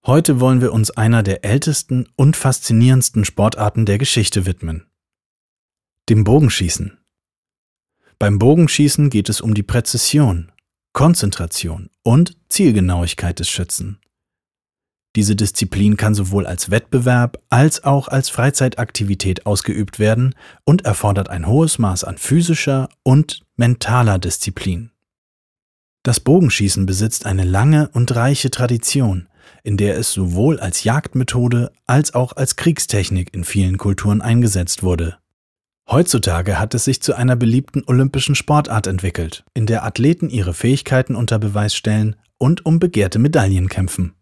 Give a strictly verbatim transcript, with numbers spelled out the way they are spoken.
Heute wollen wir uns einer der ältesten und faszinierendsten Sportarten der Geschichte widmen: dem Bogenschießen. Beim Bogenschießen geht es um die Präzision, Konzentration und Zielgenauigkeit des Schützen. Diese Disziplin kann sowohl als Wettbewerb als auch als Freizeitaktivität ausgeübt werden und erfordert ein hohes Maß an physischer und mentaler Disziplin. Das Bogenschießen besitzt eine lange und reiche Tradition, in der es sowohl als Jagdmethode als auch als Kriegstechnik in vielen Kulturen eingesetzt wurde. Heutzutage hat es sich zu einer beliebten olympischen Sportart entwickelt, in der Athleten ihre Fähigkeiten unter Beweis stellen und um begehrte Medaillen kämpfen.